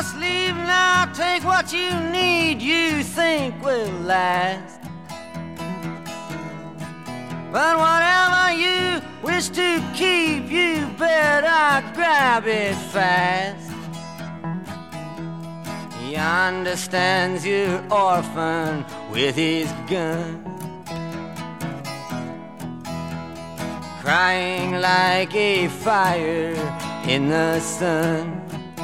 just leave now. Take what you need, you think will last. But whatever you wish to keep, you better grab it fast. He understands you're orphan with his gun, crying like a fire in the sun.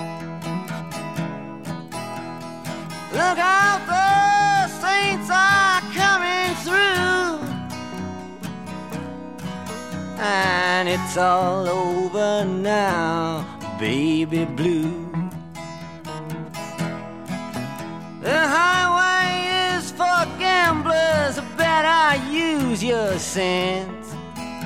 Look out, the saints are coming through, and it's all over now, baby blue. The highway is for gamblers, better use your sense.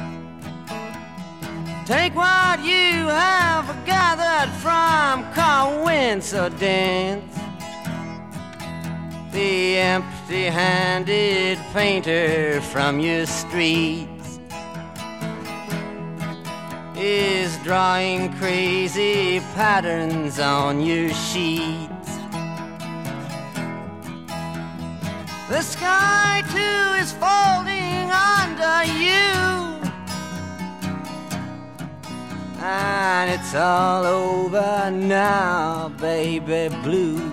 Take what you have gathered from coincidence. The empty-handed painter from your streets is drawing crazy patterns on your sheets. The sky too is folding under you, and it's all over now, baby blue.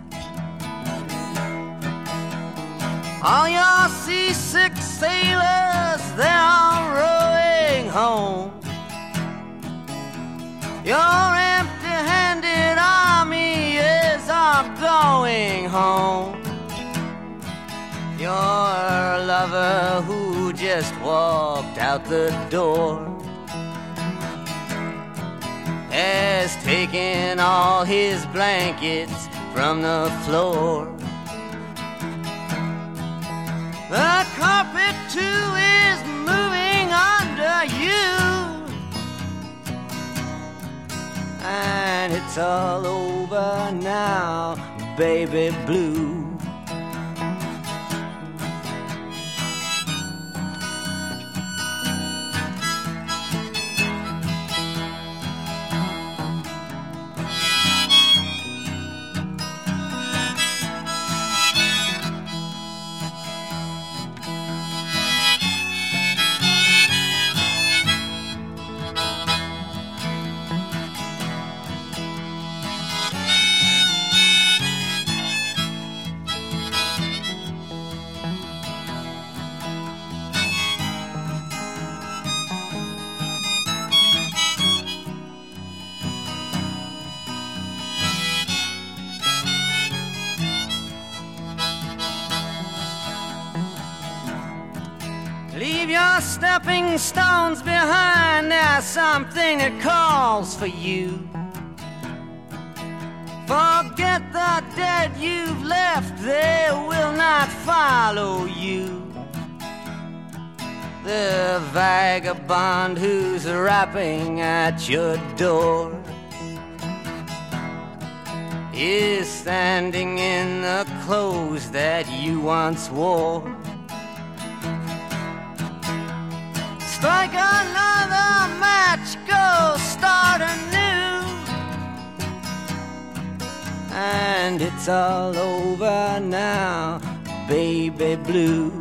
All your seasick sailors, they're all rowing home. Your empty-handed army is all going home. Your lover who just walked out the door has taken all his blankets from the floor. The carpet too is moving under you, and it's all over now, baby blue. Leave your stepping stones behind, there's something that calls for you. Forget the dead you've left, they will not follow you. The vagabond who's rapping at your door is standing in the clothes that you once wore. Strike another match, go start anew, and it's all over now, baby blue.